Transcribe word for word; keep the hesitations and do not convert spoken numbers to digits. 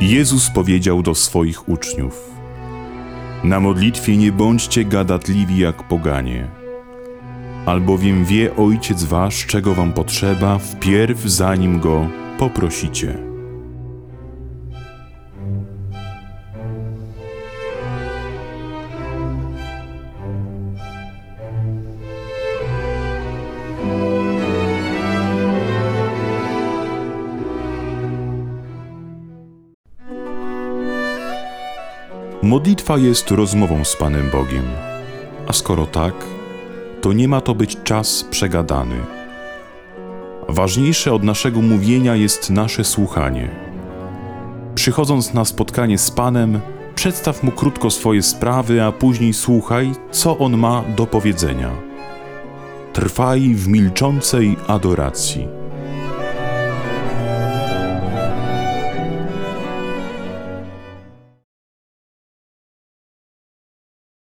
Jezus powiedział do swoich uczniów: na modlitwie nie bądźcie gadatliwi jak poganie, albowiem wie Ojciec wasz, czego wam potrzeba, wpierw zanim Go poprosicie. Modlitwa jest rozmową z Panem Bogiem, a skoro tak, to nie ma to być czas przegadany. Ważniejsze od naszego mówienia jest nasze słuchanie. Przychodząc na spotkanie z Panem, przedstaw Mu krótko swoje sprawy, a później słuchaj, co On ma do powiedzenia. Trwaj w milczącej adoracji.